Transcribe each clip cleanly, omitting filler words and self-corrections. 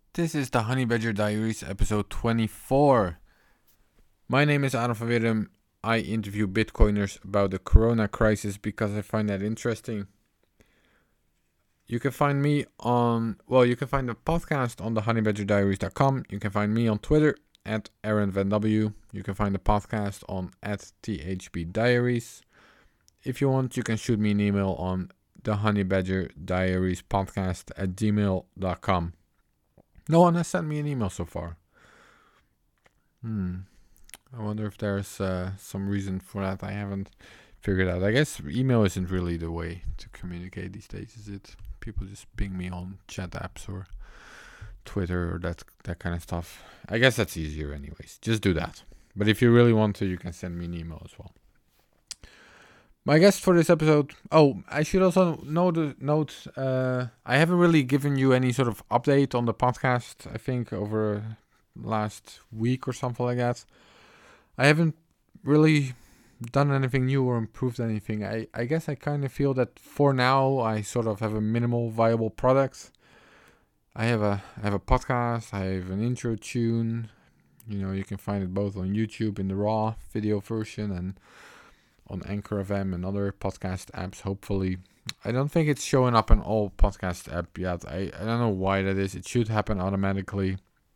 This is the Honey Badger Diaries, episode 24. My name is Adam van Wirdum. I interview Bitcoiners about the corona crisis because I find that interesting. You can find me you can find the podcast on the honeybadgerdiaries.com. You can find me on Twitter at Aaron Van W. You can find the podcast on at THB Diaries. If you want, you can shoot me an email on the honeybadgerdiariespodcast at gmail.com. No one has sent me an email so far. I wonder if there's some reason for that I haven't figured out. I guess email isn't really the way to communicate these days, is it? People just ping me on chat apps or Twitter or that kind of stuff. I guess that's easier anyways. Just do that. But if you really want to, you can send me an email as well. My guest for this episode... Oh, I should also note I haven't really given you any sort of update on the podcast, I think, over last week or something like that. I haven't really done anything new or improved anything. I guess I kind of feel that for now I sort of have a minimal viable product. I have a podcast, I have an intro tune. You can find it both on YouTube in the raw video version and on Anchor FM and other podcast apps, hopefully. I don't think it's showing up in all podcast apps yet. I don't know why that is. It should happen automatically.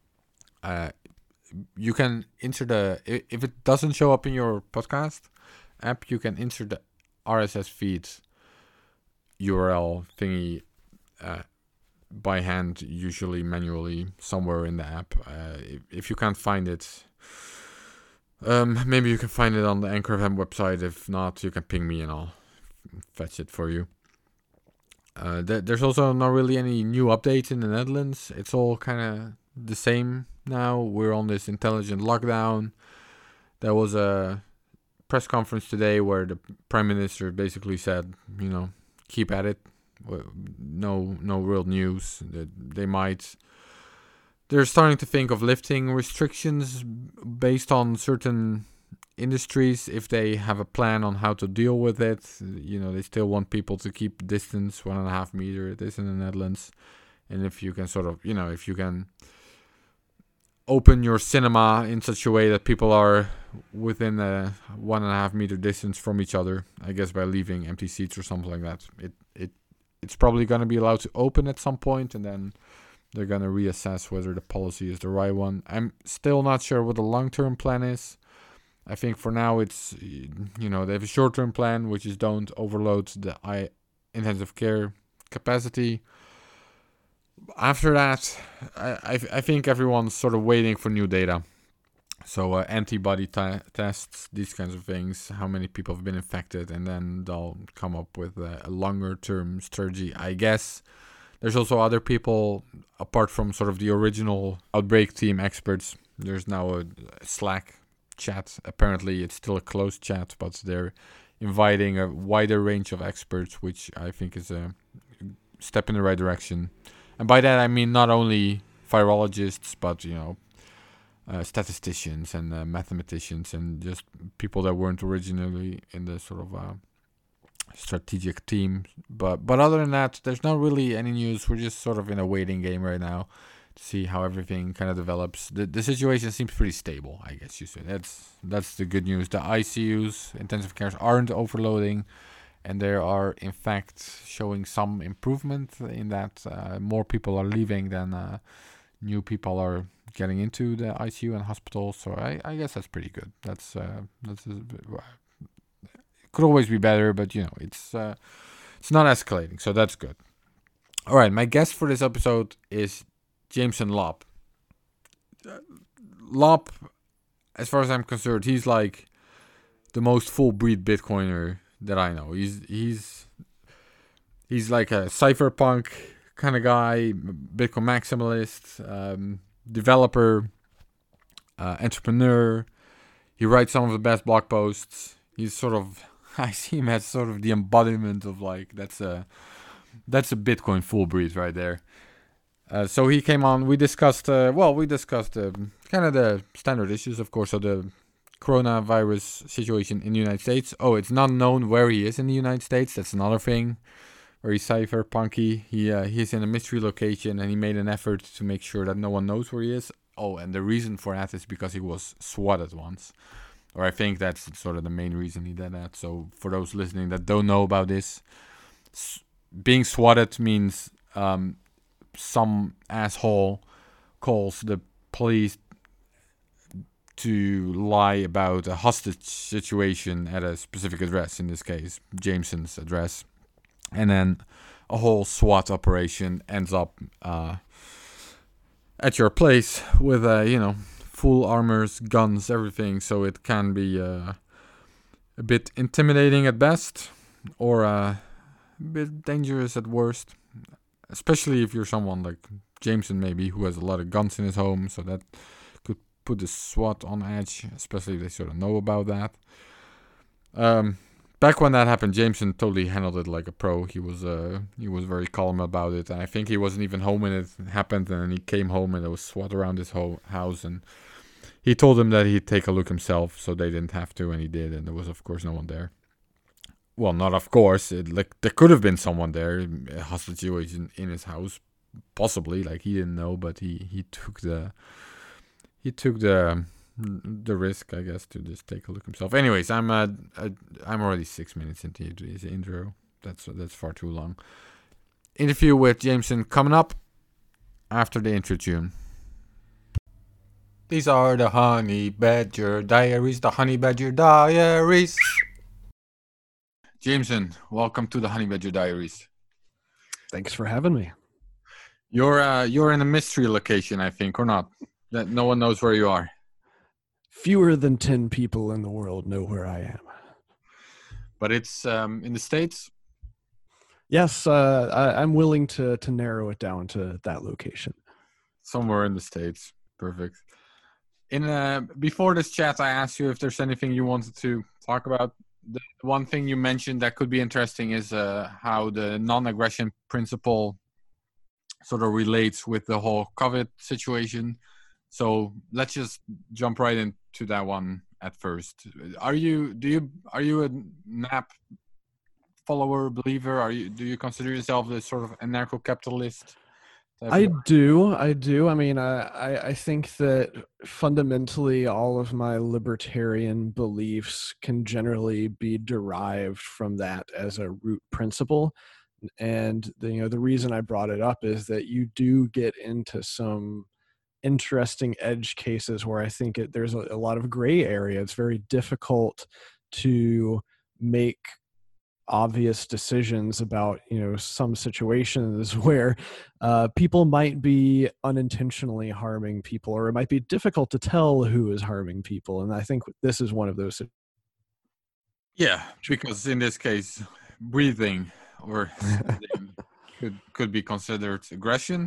You can insert if it doesn't show up in your podcast app, you can insert the RSS feed URL thingy by hand, usually manually, somewhere in the app. If you can't find it, maybe you can find it on the Anchor FM website. If not, you can ping me and I'll fetch it for you. There's also not really any new updates in the Netherlands. It's all kind of the same now. We're on this intelligent lockdown. There was a press conference today where the Prime Minister basically said, keep at it. No real news. They're starting to think of lifting restrictions based on certain industries if they have a plan on how to deal with it. They still want people to keep distance 1.5 meter. It is in the Netherlands. And if you can if you can open your cinema in such a way that people are within a 1.5 meter distance from each other, I guess by leaving empty seats or something like that, it's probably going to be allowed to open at some point, and then they're going to reassess whether the policy is the right one. I'm still not sure what the long-term plan is. I think for now it's, they have a short-term plan, which is don't overload the intensive care capacity. After that, I think everyone's sort of waiting for new data. So antibody tests, these kinds of things, how many people have been infected, and then they'll come up with a longer-term strategy, I guess. There's also other people, apart from sort of the original outbreak team experts. There's now a Slack chat. Apparently, it's still a closed chat, but they're inviting a wider range of experts, which I think is a step in the right direction. And by that, I mean not only virologists, but, statisticians and mathematicians and just people that weren't originally in the sort of strategic team. But other than that, there's not really any news. We're just sort of in a waiting game right now to see how everything kind of develops. The situation seems pretty stable, I guess you say. That's the good news. The ICUs, intensive cares, aren't overloading, and they are in fact showing some improvement in that more people are leaving than new people are getting into the ICU and hospital. So I guess that's pretty good. That's could always be better, but it's not escalating, so that's good. All right, my guest for this episode is Jameson Lopp. Lopp, as far as I'm concerned, he's like the most full breed Bitcoiner that I know. He's like a cypherpunk kind of guy, Bitcoin maximalist, developer, entrepreneur. He writes some of the best blog posts. He's sort of, I see him as sort of the embodiment of like that's a Bitcoin full breed right there. So he came on. We discussed kind of the standard issues, of course, of the coronavirus situation in the United States. Oh, it's not known where he is in the United States. That's another thing. very cypherpunky. He's in a mystery location, and he made an effort to make sure that no one knows where he is. Oh, and the reason for that is because he was swatted once, or I think that's sort of the main reason he did that. So for those listening that don't know about this, being swatted means some asshole calls the police to lie about a hostage situation at a specific address, in this case, Jameson's address. And then a whole SWAT operation ends up at your place with, full armors, guns, everything. So it can be a bit intimidating at best, or a bit dangerous at worst. Especially if you're someone like Jameson, maybe, who has a lot of guns in his home. So that could put the SWAT on edge, especially if they sort of know about that. Back when that happened, Jameson totally handled it like a pro. He was very calm about it, and I think he wasn't even home when it happened. And then he came home, and there was SWAT around his house, and he told them that he'd take a look himself, so they didn't have to, and he did. And there was, of course, no one there. Well, not of course. There could have been someone there, a hostage situation in his house, possibly. Like, he didn't know, but he took the risk, I guess, to just take a look himself. Anyways, I'm already 6 minutes into his intro. That's far too long. Interview with Jameson coming up after the intro tune. These are the Honey Badger Diaries. The Honey Badger Diaries. Jameson, welcome to the Honey Badger Diaries. Thanks for having me. You're in a mystery location, I think, or not? That no one knows where you are. Fewer than 10 people in the world know where I am. But it's in the States? Yes, I'm willing to narrow it down to that location. Somewhere in the States. Perfect. Before this chat, I asked you if there's anything you wanted to talk about. The one thing you mentioned that could be interesting is how the non-aggression principle sort of relates with the whole COVID situation. So let's just jump right into that one at first. Are you a NAP follower, believer? Do you consider yourself a sort of anarcho-capitalist? I do. I mean, I think that fundamentally all of my libertarian beliefs can generally be derived from that as a root principle. And the reason I brought it up is that you do get into some interesting edge cases where I think there's a lot of gray area. It's very difficult to make obvious decisions about some situations where people might be unintentionally harming people, or it might be difficult to tell who is harming people, and I think this is one of those. Yeah, because in this case, breathing or could be considered aggression.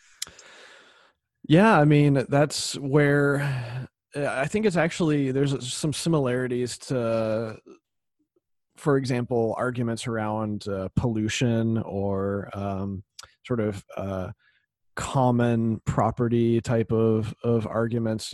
Yeah, I mean, that's where I think it's actually, there's some similarities to, for example, arguments around pollution or sort of common property type of arguments.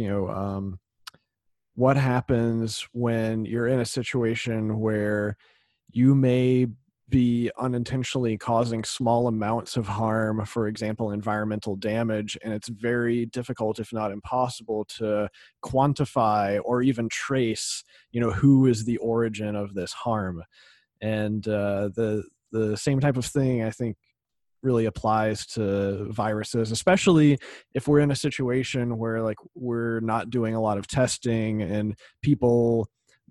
What happens when you're in a situation where you may be unintentionally causing small amounts of harm, for example, environmental damage, and it's very difficult, if not impossible, to quantify or even trace, who is the origin of this harm. And the same type of thing, I think, really applies to viruses, especially if we're in a situation where, like, we're not doing a lot of testing and people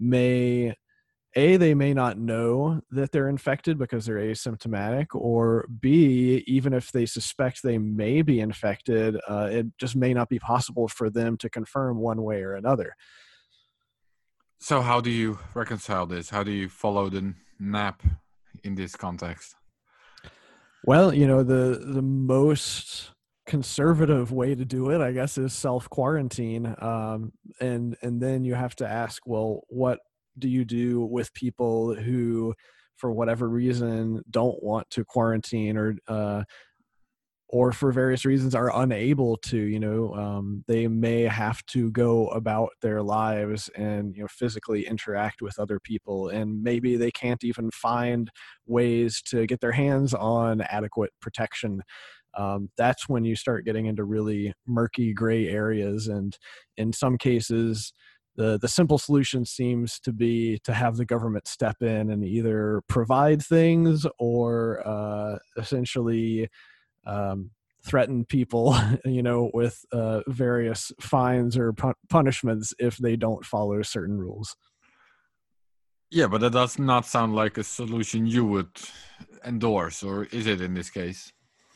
they may not know that they're infected because they're asymptomatic, or B, even if they suspect they may be infected, it just may not be possible for them to confirm one way or another. So how do you reconcile this? How do you follow the NAP in this context? Well, the most conservative way to do it, I guess, is self-quarantine. And then you have to ask, well, what do you do with people who, for whatever reason, don't want to quarantine, or or for various reasons are unable to, they may have to go about their lives and, physically interact with other people, and maybe they can't even find ways to get their hands on adequate protection. That's when you start getting into really murky gray areas. And in some cases, the simple solution seems to be to have the government step in and either provide things or essentially threaten people, with various fines or punishments if they don't follow certain rules. Yeah, but that does not sound like a solution you would endorse, or is it in this case?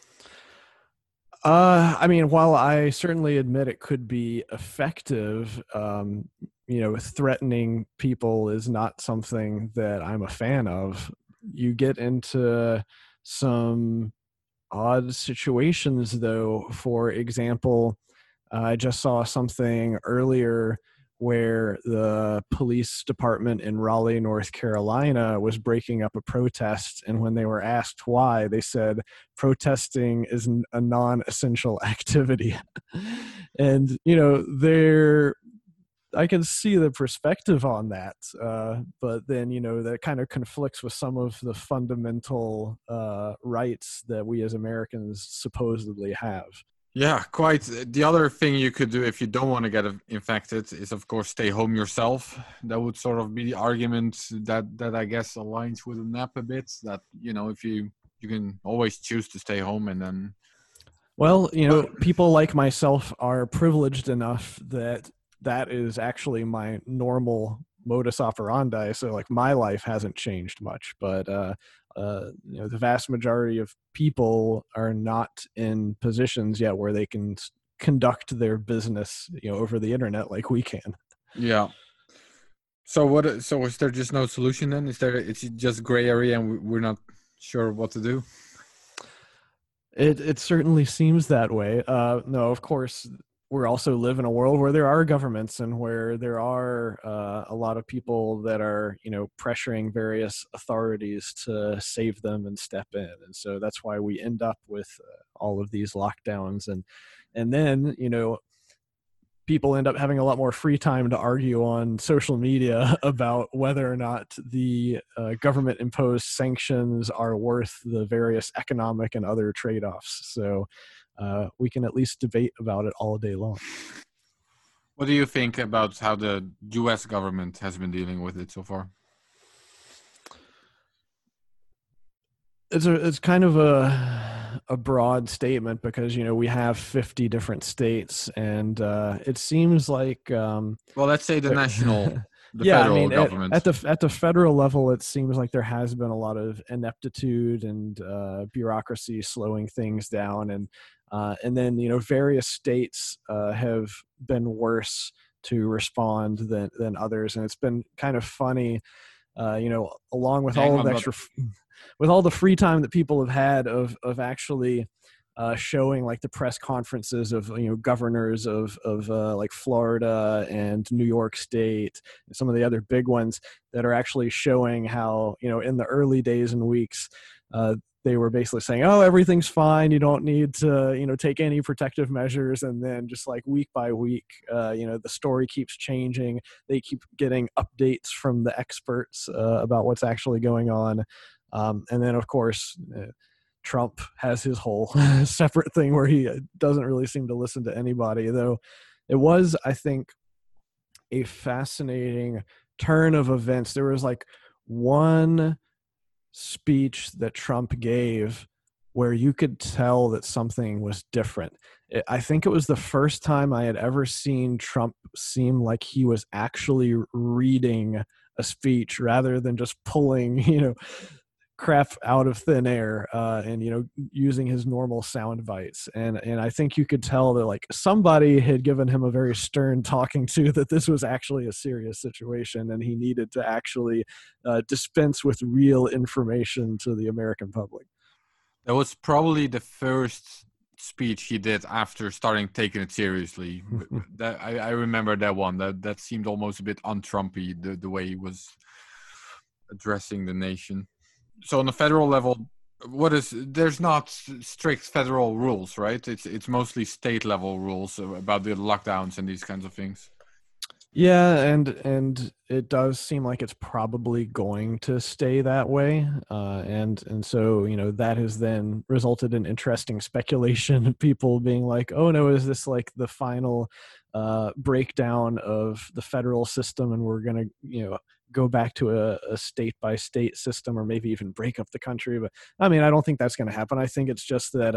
I mean, while I certainly admit it could be effective, threatening people is not something that I'm a fan of. You get into some odd situations, though. For example, I just saw something earlier where the police department in Raleigh, North Carolina was breaking up a protest. And when they were asked why, they said protesting is a non-essential activity. And, I can see the perspective on that. But then, that kind of conflicts with some of the fundamental rights that we as Americans supposedly have. Yeah, quite. The other thing you could do if you don't want to get infected is, of course, stay home yourself. That would sort of be the argument that I guess aligns with the NAP a bit. That, if you can always choose to stay home and then. Well, people like myself are privileged enough that is actually my normal modus operandi. So like my life hasn't changed much, but the vast majority of people are not in positions yet where they can conduct their business, over the internet like we can. Yeah. So so is there just no solution then? It's just gray area and we're not sure what to do? It certainly seems that way. No, of course, we also live in a world where there are governments and where there are a lot of people that are, pressuring various authorities to save them and step in. And so that's why we end up with all of these lockdowns. And then, people end up having a lot more free time to argue on social media about whether or not the government imposed sanctions are worth the various economic and other trade-offs. So we can at least debate about it all day long. What do you think about how the US government has been dealing with it so far? It's kind of a broad statement because, we have 50 different states, and it seems like well, let's say the national federal government. At the federal level, it seems like there has been a lot of ineptitude and bureaucracy slowing things down, and then various states have been worse to respond than others, and it's been kind of funny, along with all of the extra. With all the free time that people have had of actually showing like the press conferences of governors of like Florida and New York State and some of the other big ones that are actually showing how in the early days and weeks they were basically saying, oh, everything's fine, you don't need to take any protective measures, and then just like week by week the story keeps changing. They keep getting updates from the experts about what's actually going on. And then, of course, Trump has his whole separate thing where he doesn't really seem to listen to anybody, though it was, I think, a fascinating turn of events. There was like one speech that Trump gave where you could tell that something was different. I think it was the first time I had ever seen Trump seem like he was actually reading a speech rather than just pulling, crap out of thin air and using his normal sound bites, and I think you could tell that like somebody had given him a very stern talking to, that this was actually a serious situation and he needed to actually dispense with real information to the American public. That was probably the first speech he did after starting taking it seriously. That I remember that one. That seemed almost a bit un-Trumpy, the way he was addressing the nation. So on the federal level, There's not strict federal rules, right? It's mostly state level rules about the lockdowns and these kinds of things. Yeah, and it does seem like it's probably going to stay that way, and so that has then resulted in interesting speculation of people being like, "Oh no, is this like the final breakdown of the federal system, and we're gonna go back to a state by state system, or maybe even break up the country?" But I mean, I don't think that's going to happen. I think it's just that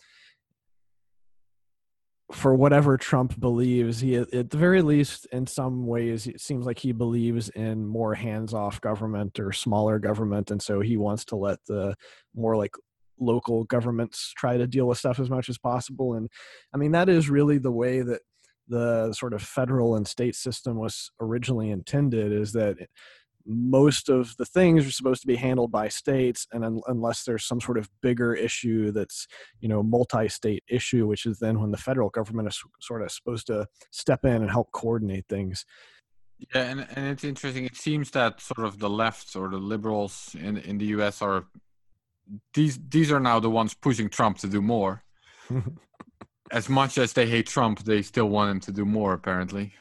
for whatever Trump believes, he at the very least, in some ways, it seems like he believes in more hands-off government or smaller government, and so he wants to let the more like local governments try to deal with stuff as much as possible. And I mean, that is really the way that the sort of federal and state system was originally intended, is that most of the things are supposed to be handled by states, and unless there's some sort of bigger issue that's multi-state issue, which is then when the federal government is sort of supposed to step in and help coordinate things. Yeah, and it's interesting. It seems that sort of the left or the liberals in the US are these are now the ones pushing Trump to do more. As much as they hate Trump, they still want him to do more, apparently.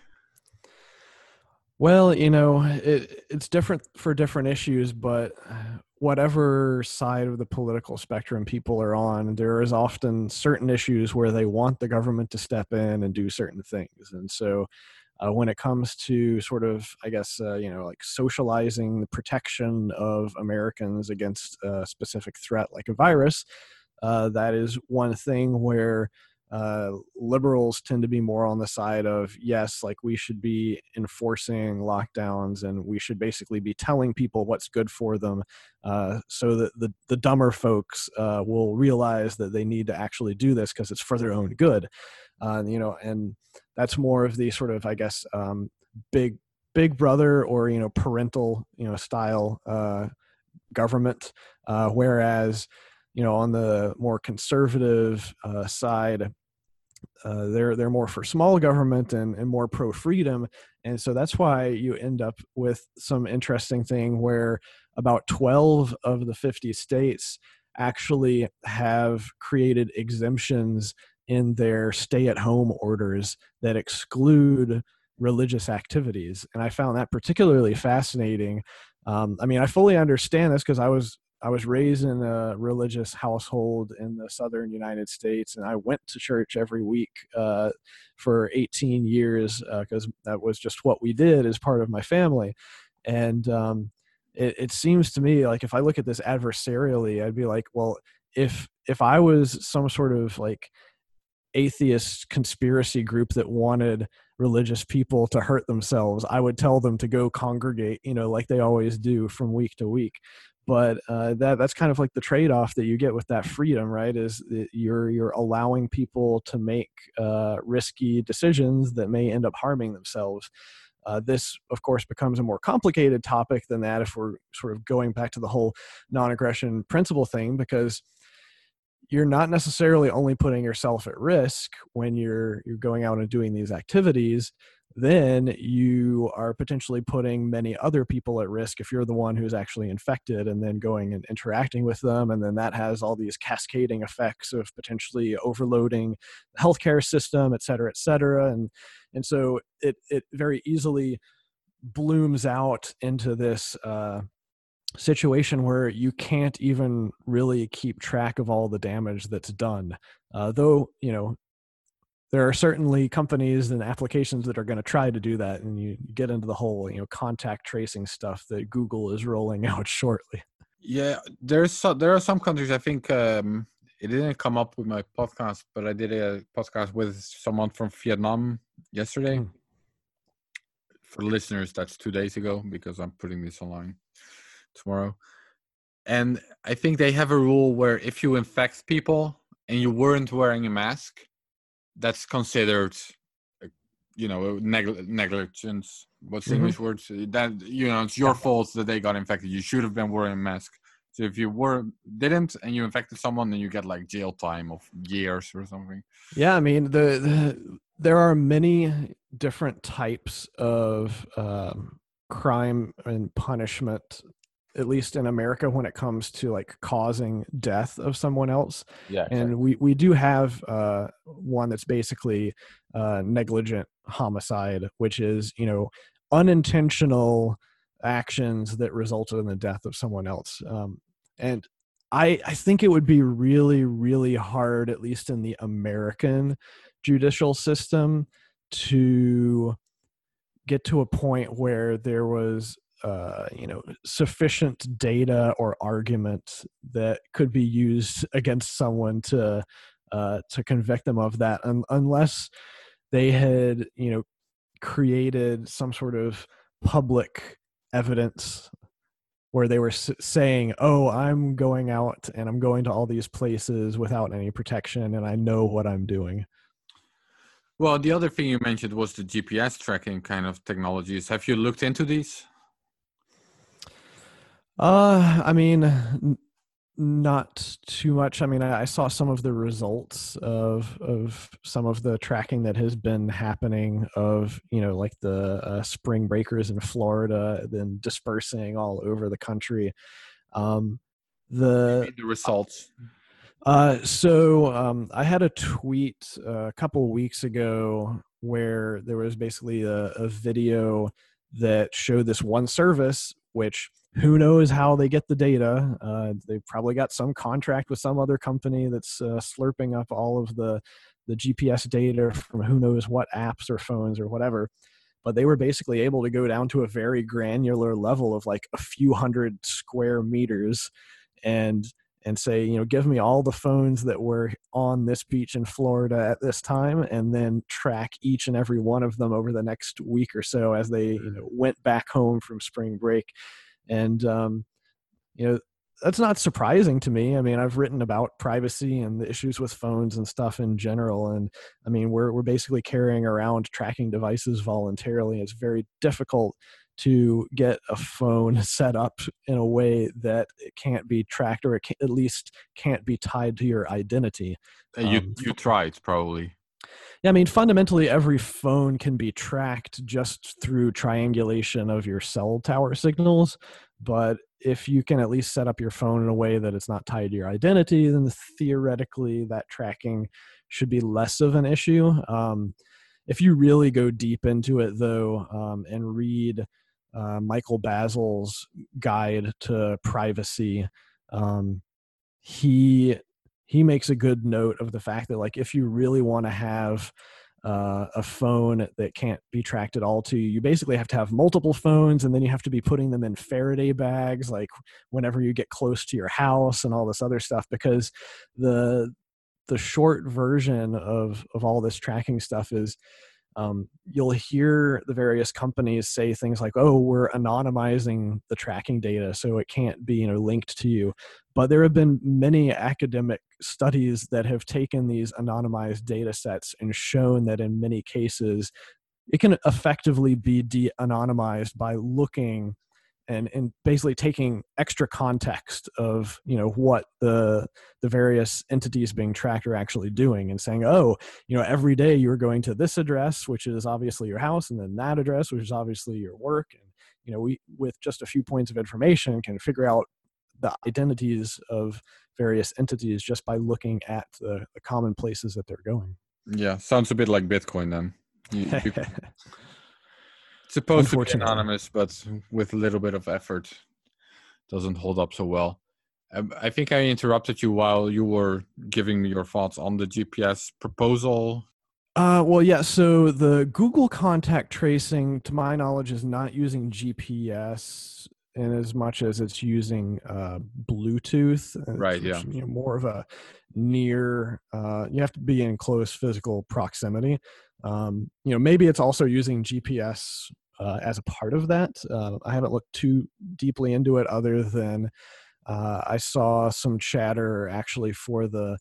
Well, it's different for different issues, but whatever side of the political spectrum people are on, there is often certain issues where they want the government to step in and do certain things. And so when it comes to sort of, I guess, like socializing the protection of Americans against a specific threat like a virus, that is one thing where liberals tend to be more on the side of, yes, like we should be enforcing lockdowns and we should basically be telling people what's good for them, so that the dumber folks will realize that they need to actually do this because it's for their own good. And that's more of the sort of, I guess, big brother or parental style government, whereas on the more conservative side, they're more for small government and more pro freedom. And so that's why you end up with some interesting thing where about 12 of the 50 states actually have created exemptions in their stay-at-home orders that exclude religious activities. And I found that particularly fascinating. I mean, I fully understand this because I was raised in a religious household in the southern United States, and I went to church every week for 18 years because that was just what we did as part of my family. And it seems to me like if I look at this adversarially, I'd be like, well, if I was some sort of like atheist conspiracy group that wanted religious people to hurt themselves, I would tell them to go congregate, like they always do from week to week. But that's kind of like the trade-off that you get with that freedom, right? Is that you're allowing people to make risky decisions that may end up harming themselves. This, of course, becomes a more complicated topic than that if we're sort of going back to the whole non-aggression principle thing, because you're not necessarily only putting yourself at risk when you're going out and doing these activities. Then you are potentially putting many other people at risk if you're the one who's actually infected and then going and interacting with them. And then that has all these cascading effects of potentially overloading the healthcare system, et cetera, et cetera. And so it very easily blooms out into this situation where you can't even really keep track of all the damage that's done. Though, there are certainly companies and applications that are going to try to do that, and you get into the whole contact tracing stuff that Google is rolling out shortly. Yeah, there are some countries. I think it didn't come up with my podcast, but I did a podcast with someone from Vietnam yesterday. For listeners, that's 2 days ago because I'm putting this online tomorrow. And I think they have a rule where if you infect people and you weren't wearing a mask, that's considered, negligence. What's the English word? That it's your fault that they got infected. You should have been wearing a mask. So if you didn't and you infected someone, then you get like jail time of years or something. Yeah, I mean there are many different types of crime and punishment at least in America, when it comes to like causing death of someone else. Yeah, And exactly. we do have one that's basically negligent homicide, which is, unintentional actions that resulted in the death of someone else. And I think it would be really, really hard, at least in the American judicial system, to get to a point where there was sufficient data or argument that could be used against someone to convict them of that, unless they had created some sort of public evidence where they were saying, "Oh, I'm going out and I'm going to all these places without any protection, and I know what I'm doing." Well, the other thing you mentioned was the GPS tracking kind of technologies. Have you looked into these? I mean, not too much. I mean, I saw some of the results of some of the tracking that has been happening of like the spring breakers in Florida, then dispersing all over the country. You The mean the results? I had a tweet a couple of weeks ago where there was basically a video that showed this one service, which who knows how they get the data. They probably got some contract with some other company that's slurping up all of the GPS data from who knows what apps or phones or whatever. But they were basically able to go down to a very granular level of like a few hundred square meters and say, give me all the phones that were on this beach in Florida at this time, and then track each and every one of them over the next week or so as they, went back home from spring break. And, that's not surprising to me. I mean, I've written about privacy and the issues with phones and stuff in general. And I mean, we're basically carrying around tracking devices voluntarily. It's very difficult to get a phone set up in a way that it can't be tracked, or at least can't be tied to your identity. You tried probably. Yeah, I mean, fundamentally, every phone can be tracked just through triangulation of your cell tower signals. But if you can at least set up your phone in a way that it's not tied to your identity, then theoretically that tracking should be less of an issue. If you really go deep into it, though, and read Michael Basil's guide to privacy, he makes a good note of the fact that, like, if you really want to have a phone that can't be tracked at all to you, you basically have to have multiple phones, and then you have to be putting them in Faraday bags, like whenever you get close to your house and all this other stuff, because the short version of all this tracking stuff is you'll hear the various companies say things like, "Oh, we're anonymizing the tracking data so it can't be linked to you." But there have been many academic studies that have taken these anonymized data sets and shown that in many cases it can effectively be de-anonymized by looking and basically taking extra context of what the various entities being tracked are actually doing, and saying, "Oh, every day you're going to this address, which is obviously your house, and then that address, which is obviously your work." And we, with just a few points of information, can figure out the identities of various entities just by looking at the common places that they're going. Yeah, sounds a bit like Bitcoin then. It's supposed to be anonymous, but with a little bit of effort, doesn't hold up so well. I think I interrupted you while you were giving me your thoughts on the GPS proposal. Well, yeah. So the Google contact tracing, to my knowledge, is not using GPS in as much as it's using Bluetooth. Right. Which, Yeah. More of a near. You have to be in close physical proximity. Maybe it's also using GPS as a part of that. I haven't looked too deeply into it, other than I saw some chatter actually for the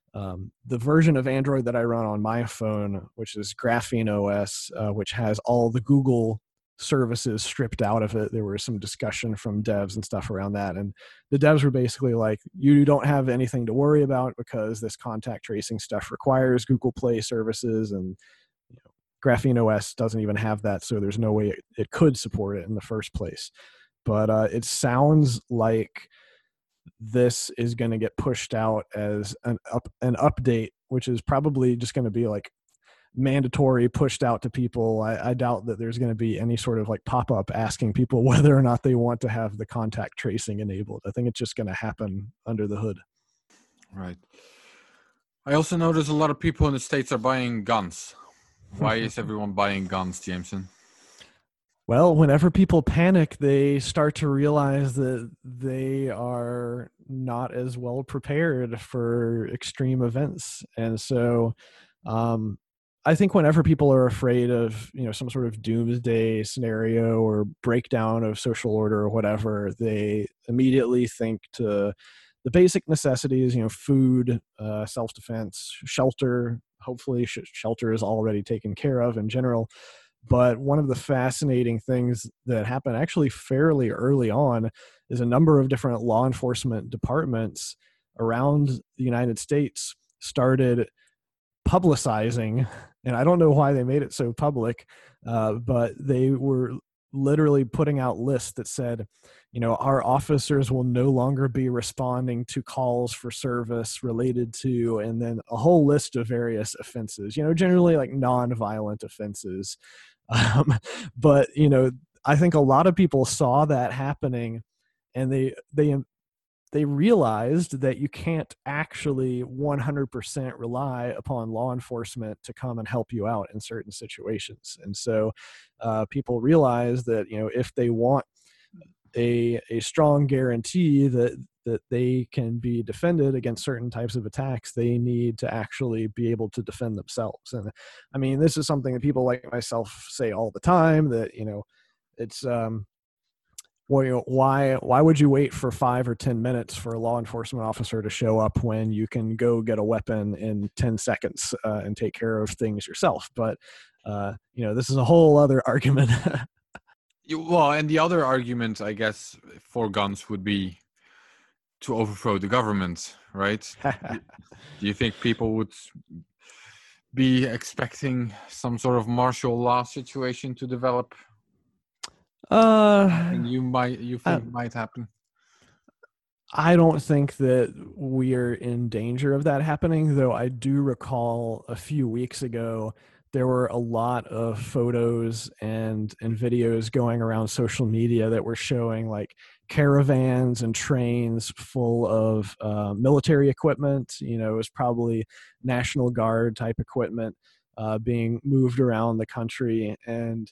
version of Android that I run on my phone, which is Graphene OS, which has all the Google services stripped out of it. There was some discussion from devs and stuff around that, and the devs were basically like, "You don't have anything to worry about because this contact tracing stuff requires Google Play services, and Graphene OS doesn't even have that, so there's no way it could support it in the first place." but it sounds like this is going to get pushed out as an update, which is probably just going to be like mandatory, pushed out to people. I doubt that there's going to be any sort of like pop-up asking people whether or not they want to have the contact tracing enabled. I think it's just going to happen under the hood. Right. I also notice a lot of people in the States are buying guns. Why is everyone buying guns, Jameson? Well, whenever people panic, they start to realize that they are not as well prepared for extreme events. And so I think whenever people are afraid of, some sort of doomsday scenario or breakdown of social order or whatever, they immediately think to the basic necessities, food, self-defense, shelter. Hopefully shelter is already taken care of in general. But one of the fascinating things that happened actually fairly early on is a number of different law enforcement departments around the United States started publicizing, and I don't know why they made it so public, but they were literally putting out lists that said, our officers will no longer be responding to calls for service related to, and then a whole list of various offenses, generally like non-violent offenses. But, I think a lot of people saw that happening, and they realized that you can't actually 100% rely upon law enforcement to come and help you out in certain situations. And so people realize that, if they want a strong guarantee that they can be defended against certain types of attacks, they need to actually be able to defend themselves. And I mean, this is something that people like myself say all the time, that, it's, well, why would you wait for 5 or 10 minutes for a law enforcement officer to show up when you can go get a weapon in 10 seconds and take care of things yourself? But, this is a whole other argument. Well, and the other argument, I guess, for guns would be to overthrow the government, right? Do you think people would be expecting some sort of martial law situation to develop? You think might happen? I don't think that we are in danger of that happening, though I do recall a few weeks ago there were a lot of photos and videos going around social media that were showing like caravans and trains full of military equipment. It was probably National Guard type equipment being moved around the country. And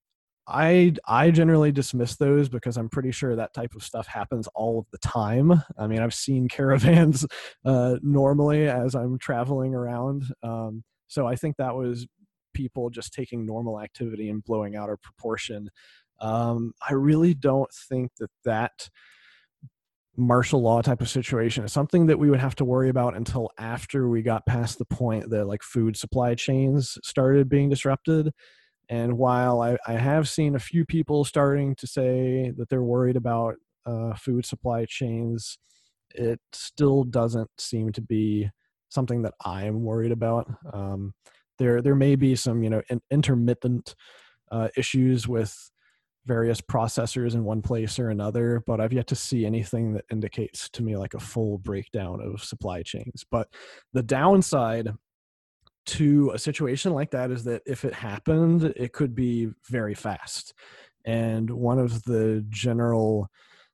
I generally dismiss those because I'm pretty sure that type of stuff happens all of the time. I mean, I've seen caravans normally as I'm traveling around. So I think that was people just taking normal activity and blowing out of proportion. I really don't think that martial law type of situation is something that we would have to worry about until after we got past the point that like food supply chains started being disrupted. And while I have seen a few people starting to say that they're worried about food supply chains, it still doesn't seem to be something that I am worried about. There may be some, intermittent issues with various processors in one place or another, but I've yet to see anything that indicates to me like a full breakdown of supply chains. But the downside to a situation like that is that if it happened, it could be very fast. And one of the general,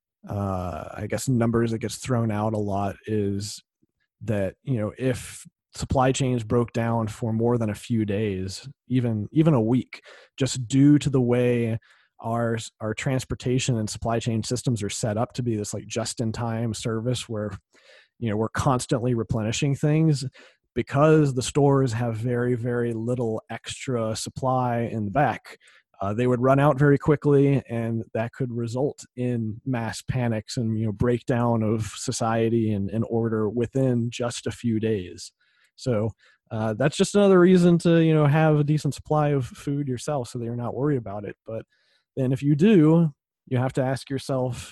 I guess, numbers that gets thrown out a lot is that, if supply chains broke down for more than a few days, even a week, just due to the way our transportation and supply chain systems are set up to be this like just-in-time service where, we're constantly replenishing things, because the stores have very, very little extra supply in the back, they would run out very quickly, and that could result in mass panics and breakdown of society and order within just a few days. So that's just another reason to have a decent supply of food yourself, so that you're not worried about it. But then if you do, you have to ask yourself,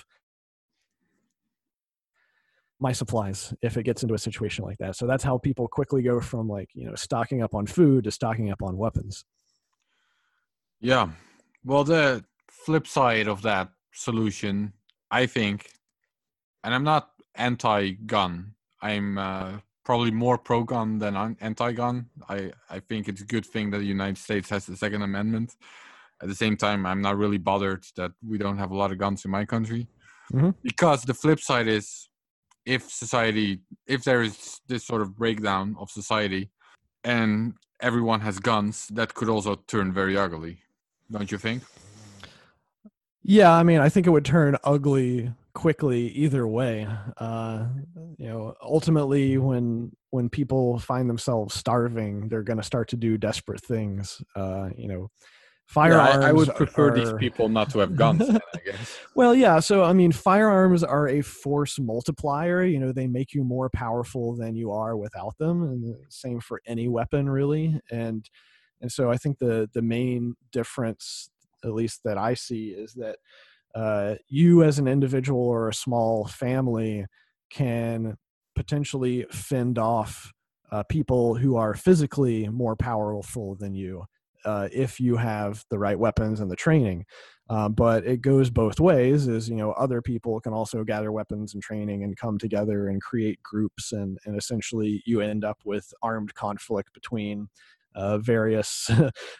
my supplies, if it gets into a situation like that. So that's how people quickly go from stocking up on food to stocking up on weapons. Yeah. Well, the flip side of that solution, I think, and I'm not anti-gun. I'm probably more pro-gun than anti-gun. I think it's a good thing that the United States has the Second Amendment. At the same time, I'm not really bothered that we don't have a lot of guns in my country. Mm-hmm. Because the flip side is, if there is this sort of breakdown of society and everyone has guns, that could also turn very ugly, don't you think? Yeah, I mean, I think it would turn ugly quickly either way. Ultimately, when people find themselves starving, they're going to start to do desperate things. Yeah, I Firearms would prefer these are people not to have guns, then, I guess. well, yeah. So, I mean, firearms are a force multiplier. They make you more powerful than you are without them, and the same for any weapon, really. And so, I think the main difference, at least that I see, is that you as an individual or a small family can potentially fend off people who are physically more powerful than you if you have the right weapons and the training. But it goes both ways, is, other people can also gather weapons and training and come together and create groups, and essentially you end up with armed conflict between various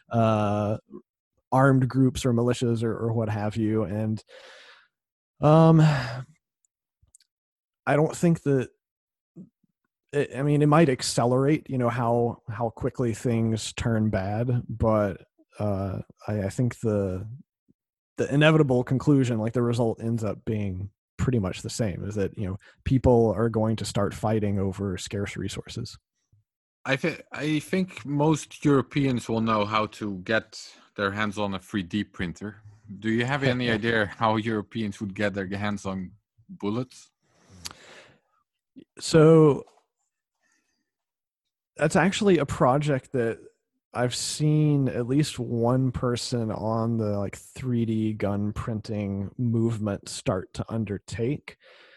armed groups or militias or what have you. And I don't think that it might accelerate, how quickly things turn bad, but I think the inevitable conclusion, like the result, ends up being pretty much the same, is that people are going to start fighting over scarce resources. I think most Europeans will know how to get their hands on a 3D printer. Do you have any idea how Europeans would get their hands on bullets? So that's actually a project that I've seen at least one person on the 3D gun printing movement start to undertake.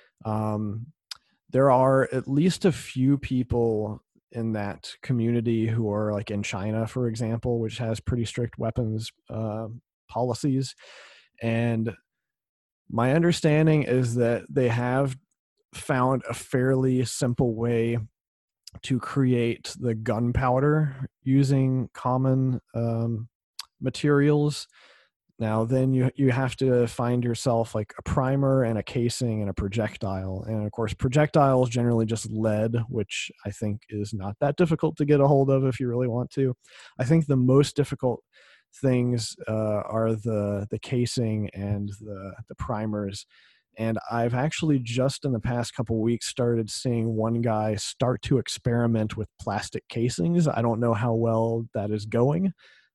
There are at least a few people in that community who are in China, for example, which has pretty strict weapons policies. And my understanding is that they have found a fairly simple way to create the gunpowder using common materials. Now, then you have to find yourself a primer and a casing and a projectile. And of course, projectile is generally just lead, which I think is not that difficult to get a hold of if you really want to. I think the most difficult things are the casing and the primers. And I've actually just in the past couple of weeks started seeing one guy start to experiment with plastic casings. I don't know how well that is going,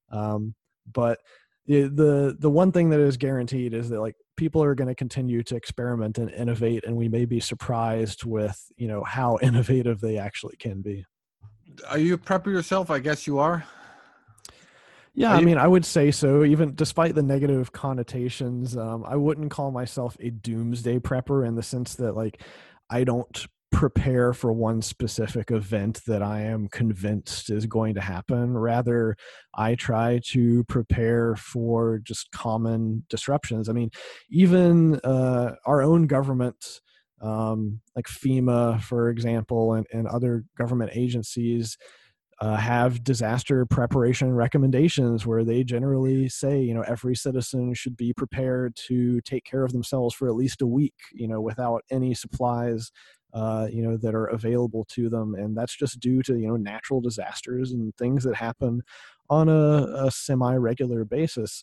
but the one thing that is guaranteed is that people are going to continue to experiment and innovate, and we may be surprised with how innovative they actually can be. Are you a prepper yourself? I guess you are. Yeah, I mean, I would say so. Even despite the negative connotations, I wouldn't call myself a doomsday prepper in the sense that I don't prepare for one specific event that I am convinced is going to happen. Rather, I try to prepare for just common disruptions. I mean, even our own government, like FEMA, for example, and other government agencies, have disaster preparation recommendations where they generally say, every citizen should be prepared to take care of themselves for at least a week, without any supplies, that are available to them. And that's just due to, natural disasters and things that happen on a semi-regular basis.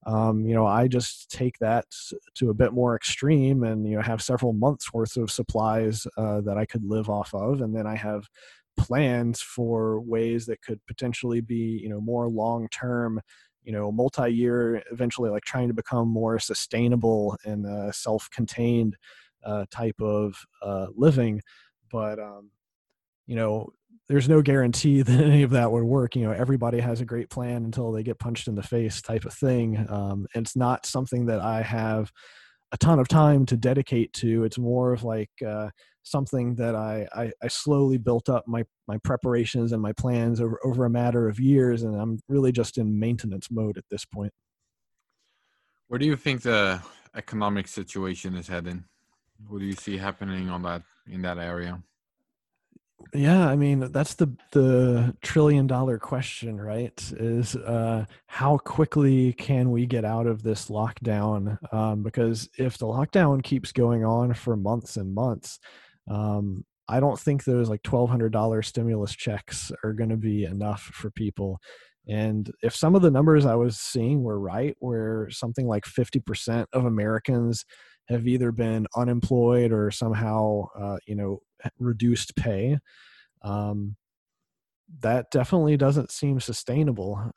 I just take that to a bit more extreme and, have several months worth of supplies that I could live off of. And then I have plans for ways that could potentially be, more long-term, multi-year, eventually trying to become more sustainable and self-contained type of living. But, there's no guarantee that any of that would work. Everybody has a great plan until they get punched in the face type of thing. And it's not something that I have a ton of time to dedicate to. It's more of something that I slowly built up my preparations and my plans over a matter of years. And I'm really just in maintenance mode at this point. Where do you think the economic situation is heading? What do you see happening on that in that area? Yeah, I mean, that's the trillion-dollar question, right? Is how quickly can we get out of this lockdown? Because if the lockdown keeps going on for months and months, I don't think those like $1,200 stimulus checks are going to be enough for people. And if some of the numbers I was seeing were right, where something like 50% of Americans have either been unemployed or somehow, reduced pay, um, that definitely doesn't seem sustainable.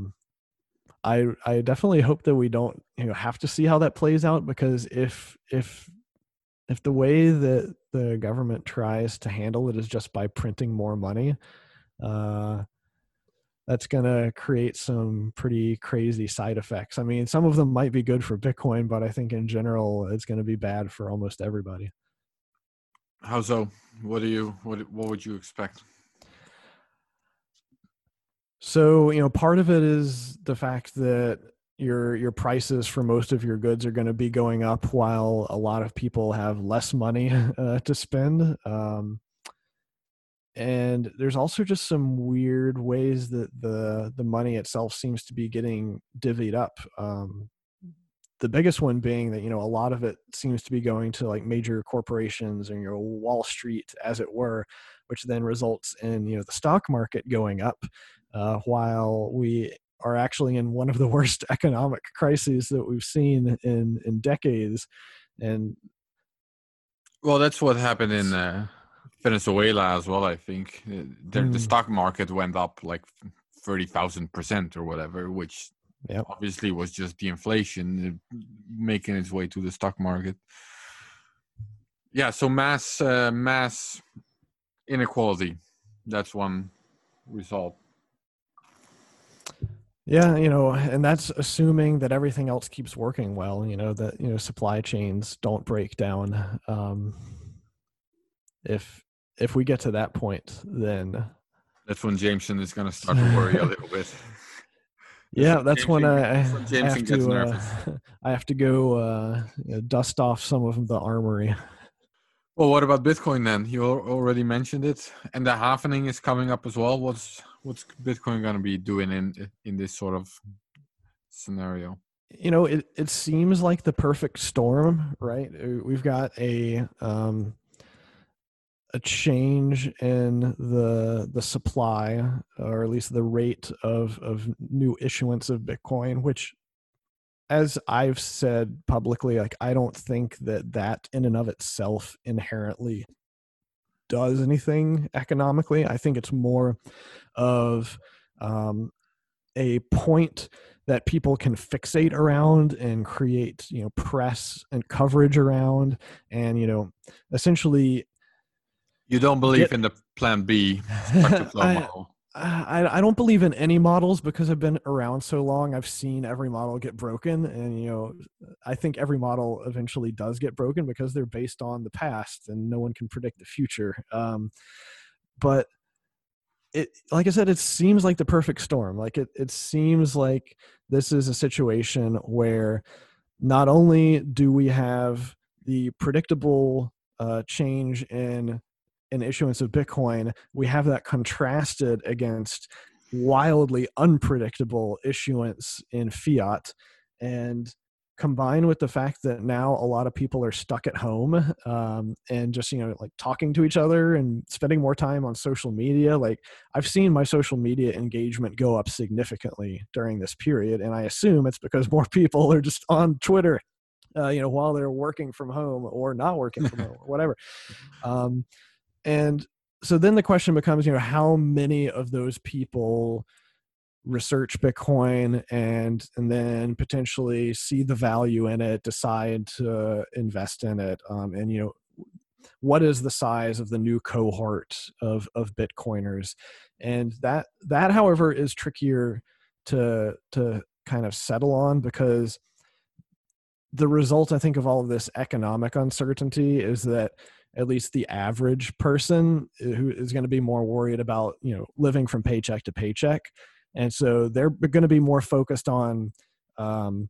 I definitely hope that we don't have to see how that plays out, because if the way that the government tries to handle it is just by printing more money, uh, that's going to create some pretty crazy side effects. I mean, some of them might be good for Bitcoin, but I think in general it's going to be bad for almost everybody. How so? What would you expect? So, part of it is the fact that your prices for most of your goods are going to be going up while a lot of people have less money to spend. And there's also just some weird ways that the money itself seems to be getting divvied up. The biggest one being that a lot of it seems to be going to like major corporations and Wall Street, as it were, which then results in the stock market going up, while we are actually in one of the worst economic crises that we've seen in decades. And Well, that's what happened in Venezuela as well. I think the stock market went up like 30,000% or whatever, which obviously was just the inflation making its way to the stock market. Yeah, so mass inequality, that's one result. Yeah, and that's assuming that everything else keeps working well, that supply chains don't break down. If we get to that point, then that's when Jameson is going to start to worry a little bit. Yeah, that's when I Jameson gets nervous. I have to go dust off some of the armory. Well, what about Bitcoin then? You already mentioned it, and the halvening is coming up as well. What's Bitcoin going to be doing in this sort of scenario? It seems like the perfect storm, right? We've got a change in the supply, or at least the rate of new issuance of Bitcoin, which, as I've said publicly, like I don't think that in and of itself inherently does anything economically. I think it's more of a point that people can fixate around and create, press and coverage around, and essentially. You don't believe in the Plan B structure flow model? I don't believe in any models, because I've been around so long. I've seen every model get broken, and I think every model eventually does get broken because they're based on the past, and no one can predict the future. But like I said, it seems like the perfect storm. Like it seems like this is a situation where not only do we have the predictable change in issuance of Bitcoin, we have that contrasted against wildly unpredictable issuance in fiat. And combined with the fact that now a lot of people are stuck at home, and just like talking to each other and spending more time on social media. Like I've seen my social media engagement go up significantly during this period, and I assume it's because more people are just on Twitter while they're working from home or not working from home or whatever. And so then the question becomes, how many of those people research Bitcoin and then potentially see the value in it, decide to invest in it, and what is the size of the new cohort of Bitcoiners? And that however is trickier to kind of settle on, because the result, I think, of all of this economic uncertainty is that at least the average person who is going to be more worried about living from paycheck to paycheck. And so they're going to be more focused on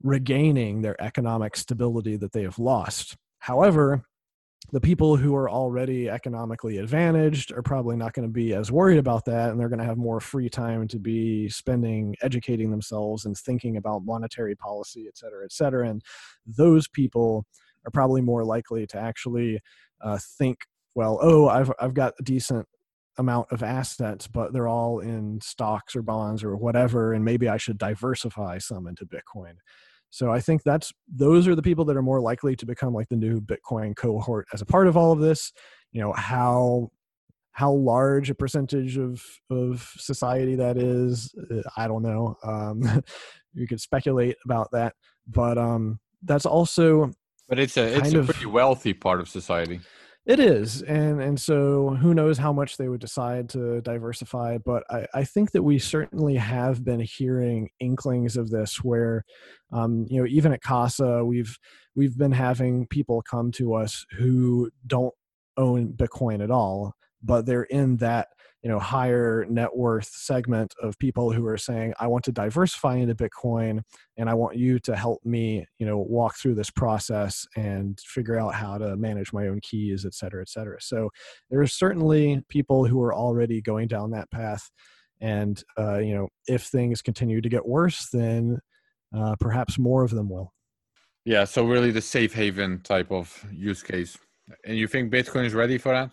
regaining their economic stability that they have lost. However, the people who are already economically advantaged are probably not going to be as worried about that, and they're going to have more free time to be spending educating themselves and thinking about monetary policy, et cetera, et cetera. And those people are probably more likely to actually think, well, oh, I've got a decent amount of assets, but they're all in stocks or bonds or whatever, and maybe I should diversify some into Bitcoin. So I think those are the people that are more likely to become like the new Bitcoin cohort as a part of all of this. How large a percentage of society that is, I don't know. You could speculate about that, but that's also. But it's a pretty wealthy part of society. It is, and so who knows how much they would decide to diversify, but I think that we certainly have been hearing inklings of this where, even at Casa, we've been having people come to us who don't own Bitcoin at all, but they're in that higher net worth segment of people who are saying, I want to diversify into Bitcoin, and I want you to help me, walk through this process and figure out how to manage my own keys, et cetera, et cetera. So there are certainly people who are already going down that path. And, if things continue to get worse, then perhaps more of them will. Yeah. So really the safe haven type of use case. And you think Bitcoin is ready for that?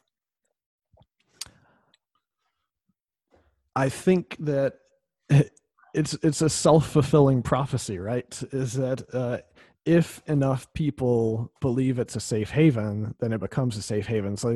I think that it's a self-fulfilling prophecy, right? Is that if enough people believe it's a safe haven, then it becomes a safe haven. So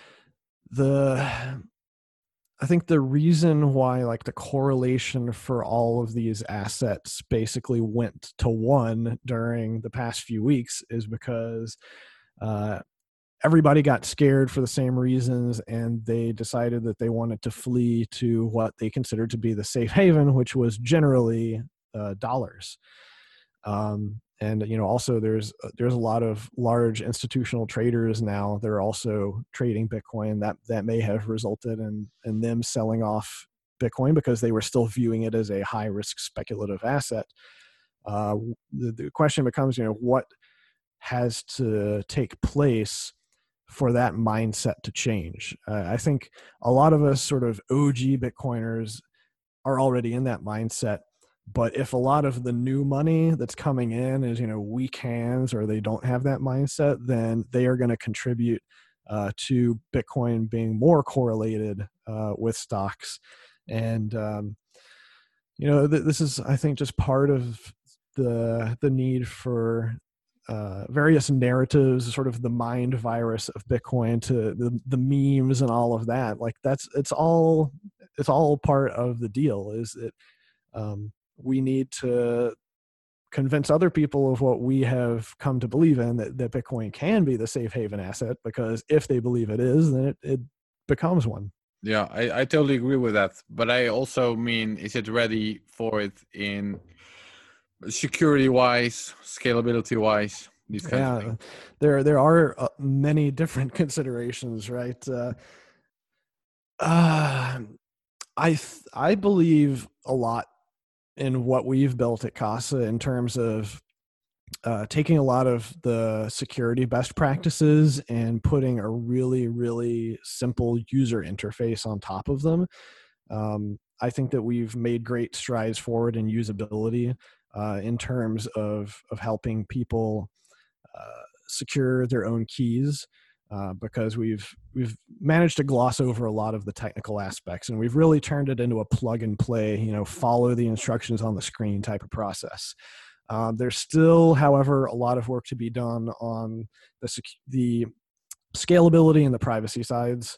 I think the reason why like the correlation for all of these assets basically went to 1 during the past few weeks is because everybody got scared for the same reasons, and they decided that they wanted to flee to what they considered to be the safe haven, which was generally dollars. And also there's a lot of large institutional traders now that are also trading Bitcoin that may have resulted in them selling off Bitcoin because they were still viewing it as a high risk speculative asset. The question becomes, what has to take place for that mindset to change? I think a lot of us sort of OG Bitcoiners are already in that mindset. But if a lot of the new money that's coming in is, weak hands, or they don't have that mindset, then they are going to contribute to Bitcoin being more correlated with stocks. And, this is, I think, just part of the need for various narratives, sort of the mind virus of Bitcoin, to the memes and all of that. Like it's all part of the deal. Is it? We need to convince other people of what we have come to believe in, that Bitcoin can be the safe haven asset, because if they believe it is, then it becomes one. Yeah, I totally agree with that. But I also mean, is it ready for it in security-wise, scalability-wise, these kinds of things? There are many different considerations, right? I believe a lot in what we've built at Casa in terms of taking a lot of the security best practices and putting a really, really simple user interface on top of them. I think that we've made great strides forward in usability in terms of helping people secure their own keys. Because we've managed to gloss over a lot of the technical aspects, and we've really turned it into a plug and play, follow the instructions on the screen type of process. There's still, however, a lot of work to be done on the scalability and the privacy sides.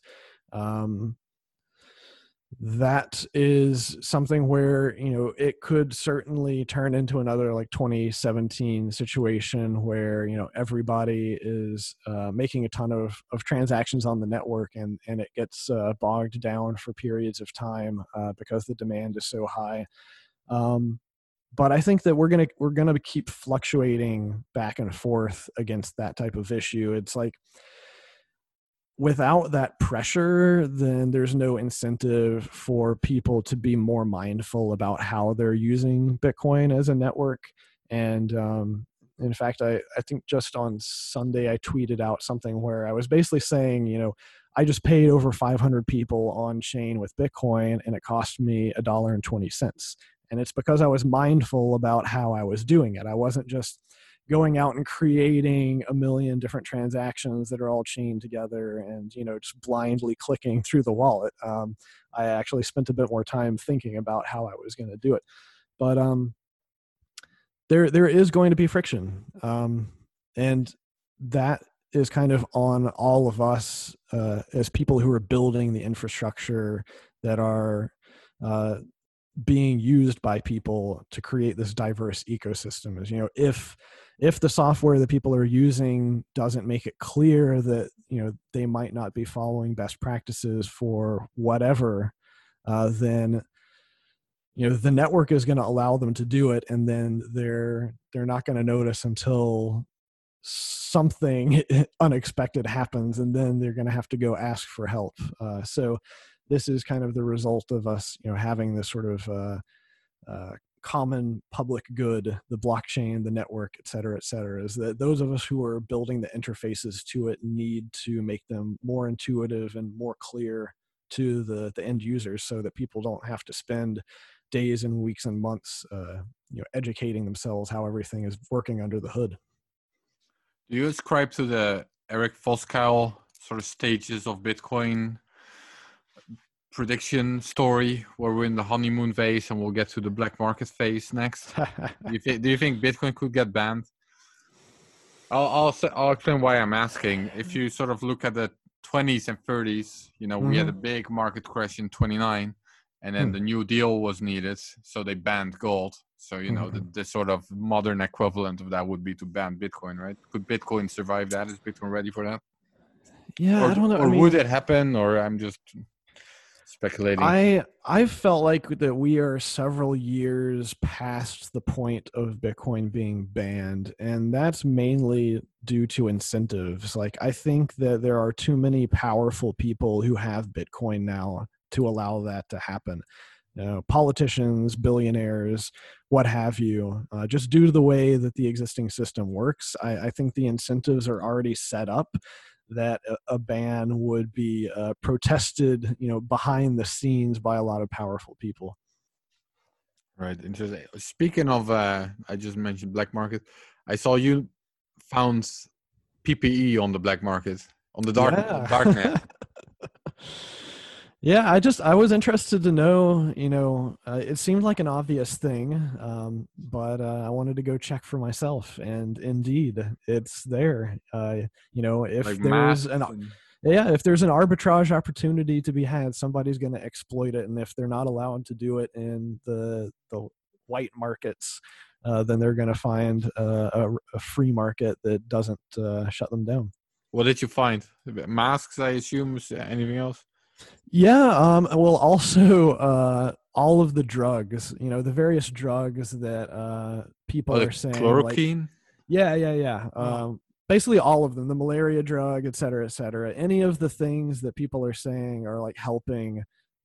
That is something where, it could certainly turn into another like 2017 situation where, everybody is making a ton of transactions on the network, and it gets bogged down for periods of time because the demand is so high. But I think that we're gonna keep fluctuating back and forth against that type of issue. It's like, without that pressure, then there's no incentive for people to be more mindful about how they're using Bitcoin as a network. And in fact, I think just on Sunday I tweeted out something where I was basically saying, I just paid over 500 people on chain with Bitcoin, and it cost me $1.20. And it's because I was mindful about how I was doing it. I wasn't just going out and creating a million different transactions that are all chained together and, just blindly clicking through the wallet. I actually spent a bit more time thinking about how I was going to do it. But there is going to be friction. And that is kind of on all of us as people who are building the infrastructure that are being used by people to create this diverse ecosystem. Is, if the software that people are using doesn't make it clear that, they might not be following best practices for whatever, then the network is going to allow them to do it, and then they're not going to notice until something unexpected happens, and then they're going to have to go ask for help. So this is kind of the result of us, having this sort of common public good, the blockchain, the network, et cetera, is that those of us who are building the interfaces to it need to make them more intuitive and more clear to the end users, so that people don't have to spend days and weeks and months educating themselves how everything is working under the hood. Do you ascribe to the Eric Voskuil sort of stages of Bitcoin prediction story, where we're in the honeymoon phase and we'll get to the black market phase next? Do you think Bitcoin could get banned? I'll explain why I'm asking. If you sort of look at the 20s and 30s, we had a big market crash in 29, and then the New Deal was needed, so they banned gold. So, the sort of modern equivalent of that would be to ban Bitcoin, right? Could Bitcoin survive that? Is Bitcoin ready for that? Yeah, I don't know. Or would it happen? Or I'm just speculating. I felt like that we are several years past the point of Bitcoin being banned, and that's mainly due to incentives. Like, I think that there are too many powerful people who have Bitcoin now to allow that to happen. Politicians, billionaires, what have you, just due to the way that the existing system works. I think the incentives are already set up that a ban would be protested, behind the scenes by a lot of powerful people. Right. Interesting. Speaking of, I just mentioned black market. I saw you found PPE on the black market, on the darknet. Yeah, I was interested to know, it seemed like an obvious thing, but I wanted to go check for myself, and indeed, it's there. If Like there's if there's an arbitrage opportunity to be had, somebody's going to exploit it, and if they're not allowed to do it in the white markets, then they're going to find a free market that doesn't shut them down. What did you find? Masks, I assume. Anything else? Yeah. Well, also all of the drugs, the various drugs that people are saying. Chloroquine? Like, yeah. Basically all of them, the malaria drug, et cetera, et cetera. Any of the things that people are saying are like helping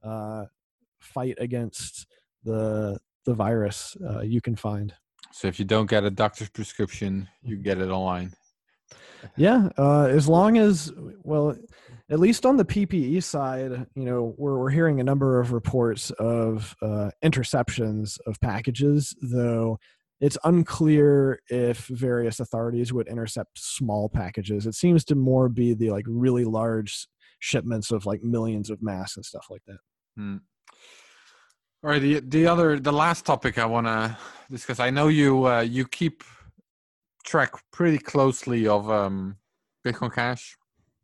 fight against the virus, you can find. So if you don't get a doctor's prescription, you get it online. Yeah, as long as, well, at least on the PPE side, we're hearing a number of reports of interceptions of packages, though it's unclear if various authorities would intercept small packages. It seems to more be the like really large shipments of like millions of masks and stuff like that. All right, the last topic I want to discuss. I know you keep track pretty closely of Bitcoin Cash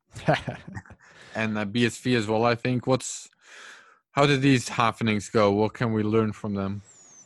and BSV as well. I think. How did these happenings go? What can we learn from them?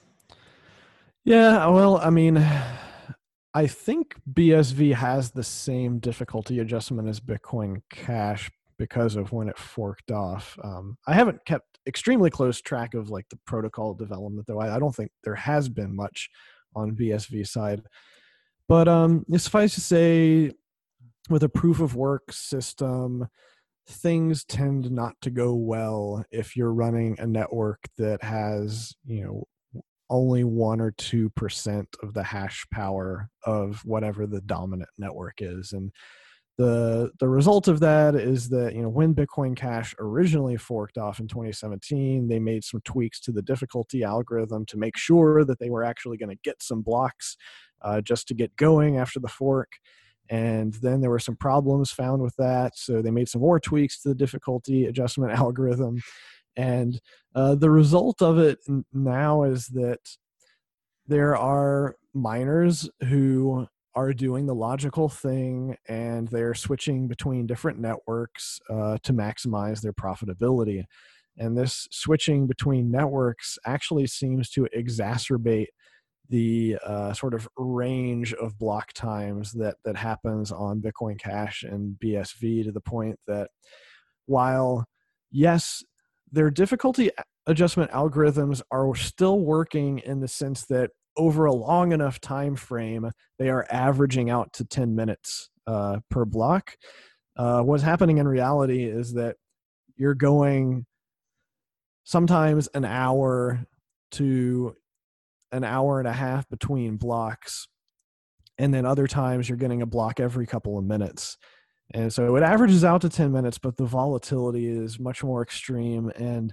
Yeah, well, I mean, I think BSV has the same difficulty adjustment as Bitcoin Cash because of when it forked off. I haven't kept extremely close track of like the protocol development, though. I don't think there has been much on BSV side. But suffice to say, with a proof of work system, things tend not to go well if you're running a network that has, only 1 or 2% of the hash power of whatever the dominant network is. And the result of that is that, when Bitcoin Cash originally forked off in 2017, they made some tweaks to the difficulty algorithm to make sure that they were actually going to get some blocks just to get going after the fork. And then there were some problems found with that, so they made some more tweaks to the difficulty adjustment algorithm. And the result of it now is that there are miners who are doing the logical thing, and they're switching between different networks to maximize their profitability. And this switching between networks actually seems to exacerbate the sort of range of block times that happens on Bitcoin Cash and BSV, to the point that while, yes, their difficulty adjustment algorithms are still working in the sense that over a long enough time frame, they are averaging out to 10 minutes per block. What's happening in reality is that you're going sometimes an hour to an hour and a half between blocks, and then other times you're getting a block every couple of minutes. And so it averages out to 10 minutes, but the volatility is much more extreme. And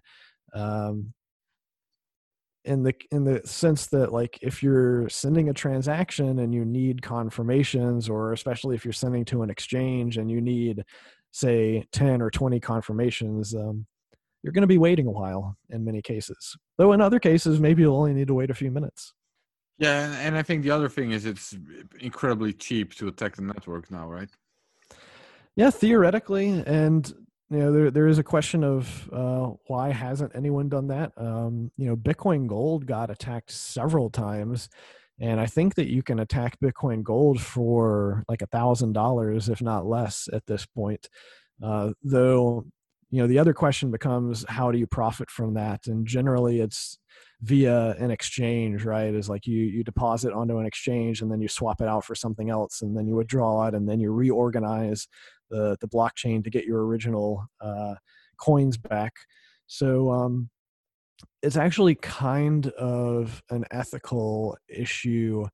in the sense that, like, if you're sending a transaction and you need confirmations, or especially if you're sending to an exchange and you need, say, 10 or 20 confirmations, you're going to be waiting a while in many cases. Though in other cases, maybe you'll only need to wait a few minutes. Yeah, and I think the other thing is it's incredibly cheap to attack the network now, right? Yeah, theoretically. And there is a question of why hasn't anyone done that? Bitcoin Gold got attacked several times, and I think that you can attack Bitcoin Gold for like $1,000, if not less, at this point. Though, the other question becomes, how do you profit from that? And generally, it's via an exchange, right? Is like you deposit onto an exchange, and then you swap it out for something else, and then you withdraw it, and then you reorganize the blockchain to get your original coins back. So it's actually kind of an ethical issue.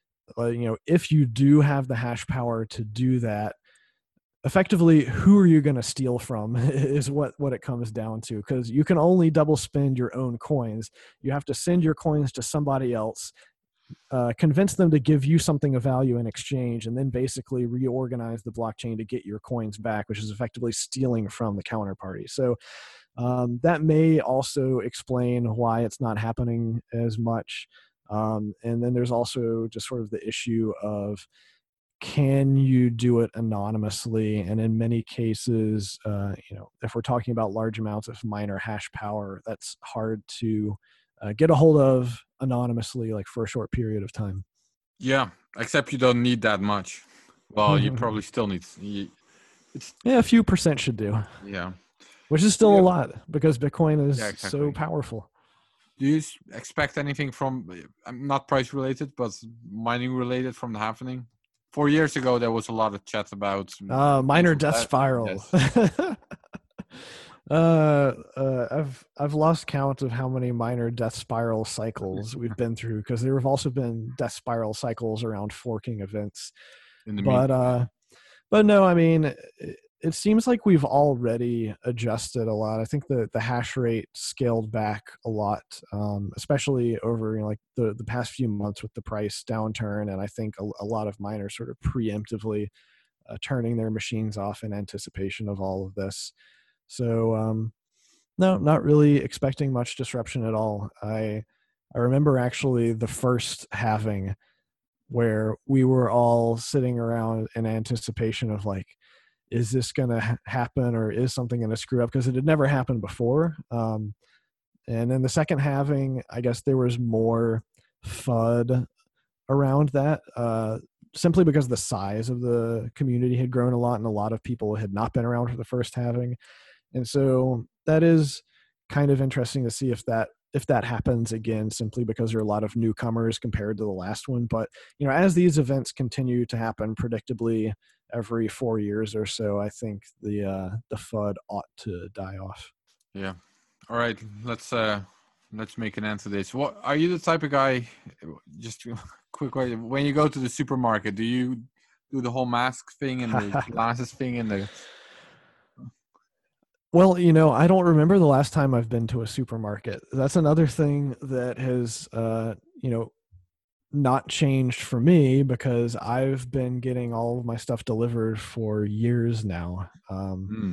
If you do have the hash power to do that, effectively, who are you going to steal from is what it comes down to, because you can only double spend your own coins. You have to send your coins to somebody else, convince them to give you something of value in exchange, and then basically reorganize the blockchain to get your coins back, which is effectively stealing from the counterparty. So that may also explain why it's not happening as much. And then there's also just sort of the issue of, can you do it anonymously? And in many cases, if we're talking about large amounts of miner hash power, that's hard to get a hold of anonymously, like for a short period of time. Yeah, except you don't need that much. Well, you probably still need. A few percent should do. Yeah, which is still a lot, because Bitcoin is so powerful. Do you expect anything from, not price related, but mining related, from the halvening? 4 years ago, there was a lot of chat about miner death spiral. Yes. I've lost count of how many miner death spiral cycles we've been through, because there have also been death spiral cycles around forking events. But no, I mean, it seems like we've already adjusted a lot. I think the hash rate scaled back a lot, especially over like the past few months with the price downturn. And I think a lot of miners sort of preemptively turning their machines off in anticipation of all of this. So no, not really expecting much disruption at all. I remember actually the first halving, where we were all sitting around in anticipation of, like, is this going to happen, or is something going to screw up? Because it had never happened before. And then the second halving, I guess there was more FUD around that, simply because the size of the community had grown a lot, and a lot of people had not been around for the first halving. And so that is kind of interesting to see if that happens again, simply because there are a lot of newcomers compared to the last one. But as these events continue to happen predictably every 4 years or so, I think the FUD ought to die off. Yeah. All right. Let's let's make an end to this. What are you the type of guy? Just a quick question. When you go to the supermarket, do you do the whole mask thing and the glasses thing and the? Well, I don't remember the last time I've been to a supermarket. That's another thing that has, not changed for me because I've been getting all of my stuff delivered for years now. Hmm.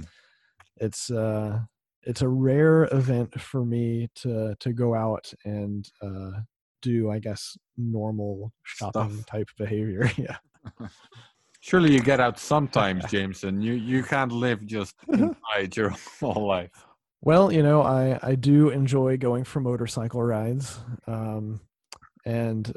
It's a rare event for me to go out and do, I guess, normal shopping Stuff. type behavior. Yeah. Surely you get out sometimes, Jameson. You can't live just inside your whole life. Well, I do enjoy going for motorcycle rides. And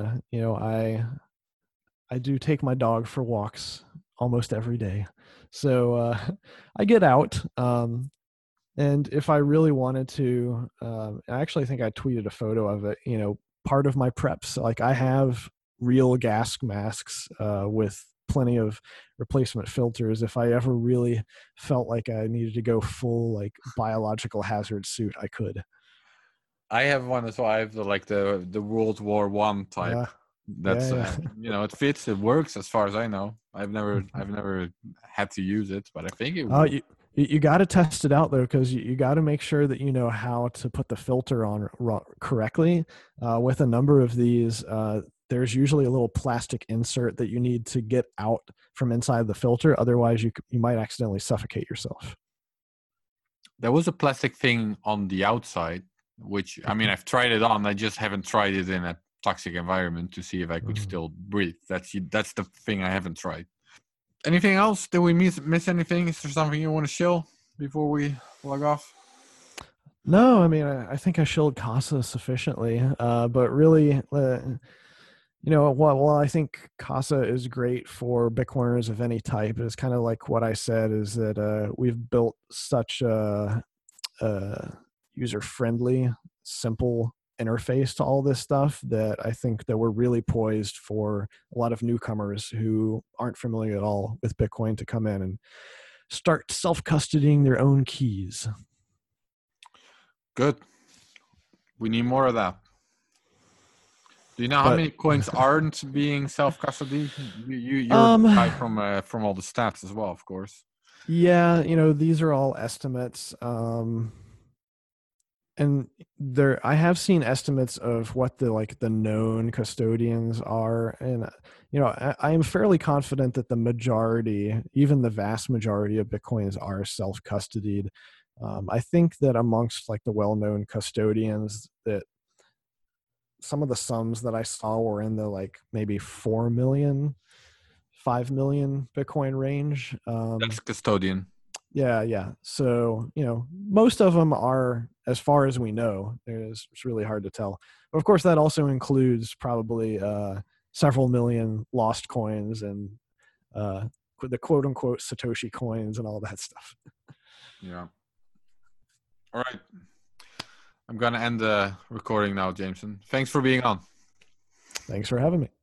I do take my dog for walks almost every day. So I get out. And if I really wanted to, I actually think I tweeted a photo of it. Part of my preps, like I have real gas masks with plenty of replacement filters. If I ever really felt like I needed to go full like biological hazard suit, I could. I have one as well. I have the World War One type. Yeah, That's yeah, it fits. It works as far as I know. I've never had to use it, but I think it yeah. will. You got to test it out though, because you got to make sure that you know how to put the filter on correctly. With a number of these, there's usually a little plastic insert that you need to get out from inside the filter. Otherwise, you might accidentally suffocate yourself. There was a plastic thing on the outside, which I mean I've tried it on. I just haven't tried it in a toxic environment to see if I could still breathe. That's the thing I haven't tried. Anything else? Did we miss anything? Is there something you want to show before we log off? No, I mean I think I showed Casa sufficiently, but really, while I think Casa is great for Bitcoiners of any type, it's kind of like what I said is that we've built such a user-friendly, simple interface to all this stuff that I think that we're really poised for a lot of newcomers who aren't familiar at all with Bitcoin to come in and start self-custodying their own keys. Good. We need more of that. Do you know how many coins aren't being self-custody? You're the guy from all the stats as well, of course. Yeah, these are all estimates. And I have seen estimates of what the known custodians are, and I am fairly confident that the majority, even the vast majority of Bitcoins are self-custodied. I think that amongst like the well-known custodians, that some of the sums that I saw were in the like maybe 4 million, 5 million Bitcoin range. That's custodian. Yeah. So, most of them are, as far as we know, it's really hard to tell. But of course, that also includes probably several million lost coins and the quote unquote Satoshi coins and all that stuff. Yeah. All right. I'm going to end the recording now, Jameson. Thanks for being on. Thanks for having me.